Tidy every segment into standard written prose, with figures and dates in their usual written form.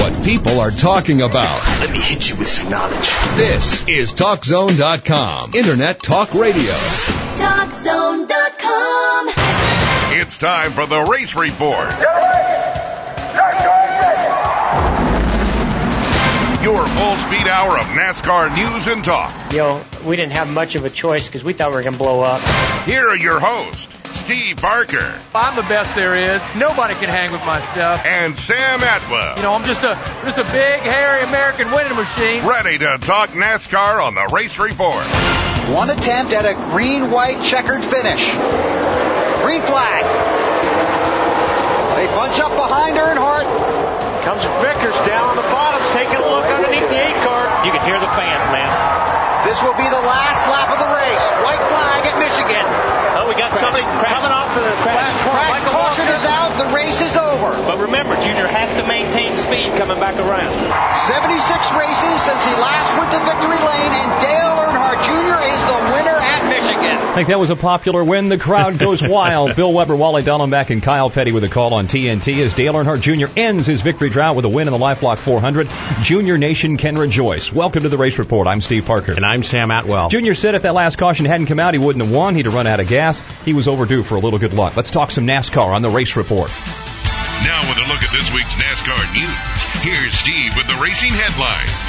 what people are talking about. Let me hit you with some knowledge. This is TalkZone.com. Internet Talk Radio. TalkZone.com. It's time for the Race Report. Your full-speed hour of NASCAR news and talk. We didn't have much of a choice because we thought we were going to blow up. Here are your hosts, Steve Parker. I'm the best there is. Nobody can hang with my stuff. And Sam Atwell. I'm just a big, hairy American winning machine. Ready to talk NASCAR on the Race Report. One attempt at a green-white checkered finish. Green flag. They bunch up behind Earnhardt. Comes Vickers down on the bottom, taking a look underneath the 8-car. You can hear the fans, man. This will be the last lap of the race. White flag at Michigan. Oh, we got something coming off of the crash. Caution is out. The race is over. But remember, Junior has to maintain speed coming back around. 76 races since he last went to victory lane, and Dale Earnhardt Jr. is the winner at Michigan. I think that was a popular win. The crowd goes wild. Bill Weber, Wally Dallenbach, and Kyle Petty with a call on TNT as Dale Earnhardt Jr. ends his victory drought with a win in the LifeLock 400. Junior Nation can rejoice. Welcome to the Race Report. I'm Steve Parker. And I'm Sam Atwell. Junior said if that last caution hadn't come out, he wouldn't have won. He'd have run out of gas. He was overdue for a little good luck. Let's talk some NASCAR on the Race Report. Now with a look at this week's NASCAR news, here's Steve with the racing headlines.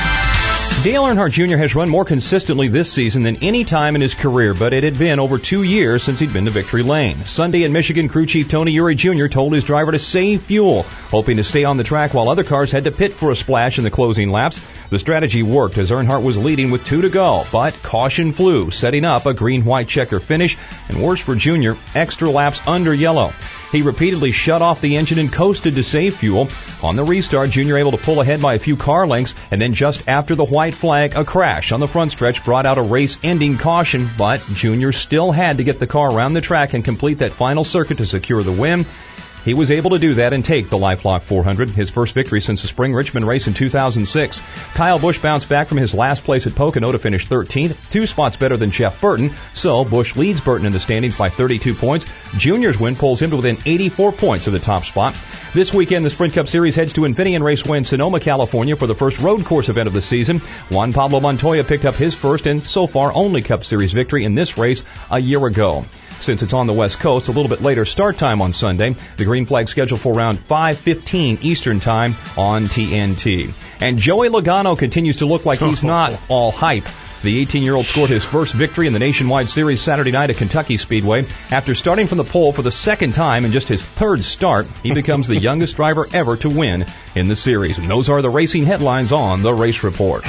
Dale Earnhardt Jr. has run more consistently this season than any time in his career, but it had been over 2 years since he'd been to victory lane. Sunday in Michigan, crew chief Tony Eury Jr. told his driver to save fuel, hoping to stay on the track while other cars had to pit for a splash in the closing laps. The strategy worked as Earnhardt was leading with 2 to go, but caution flew, setting up a green-white checker finish, and worse for Jr., extra laps under yellow. He repeatedly shut off the engine and coasted to save fuel. On the restart, Jr. able to pull ahead by a few car lengths, and then just after the white flag, a crash on the front stretch brought out a race-ending caution, but Jr. still had to get the car around the track and complete that final circuit to secure the win. He was able to do that and take the LifeLock 400, his first victory since the Spring Richmond race in 2006. Kyle Busch bounced back from his last place at Pocono to finish 13th, 2 spots better than Jeff Burton, so Busch leads Burton in the standings by 32 points. Junior's win pulls him to within 84 points of the top spot. This weekend, the Sprint Cup Series heads to Infineon Raceway in Sonoma, California for the first road course event of the season. Juan Pablo Montoya picked up his first and so far only Cup Series victory in this race a year ago. Since it's on the West Coast, a little bit later start time on Sunday. The green flag scheduled for around 5:15 Eastern Time on TNT. And Joey Logano continues to look like he's not all hype. The 18-year-old scored his first victory in the Nationwide Series Saturday night at Kentucky Speedway. After starting from the pole for the second time in just his third start, he becomes the youngest driver ever to win in the series. And those are the racing headlines on the Race Report.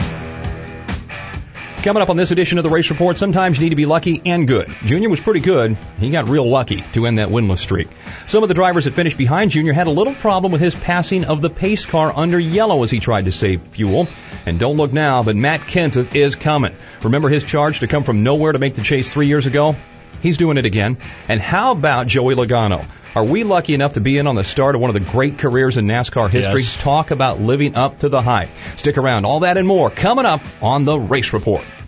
Coming up on this edition of the Race Report, sometimes you need to be lucky and good. Junior was pretty good. He got real lucky to end that winless streak. Some of the drivers that finished behind Junior had a little problem with his passing of the pace car under yellow as he tried to save fuel. And don't look now, but Matt Kenseth is coming. Remember his charge to come from nowhere to make the chase 3 years ago? He's doing it again. And how about Joey Logano? Are we lucky enough to be in on the start of one of the great careers in NASCAR history? Yes. Talk about living up to the hype. Stick around. All that and more coming up on the Race Report.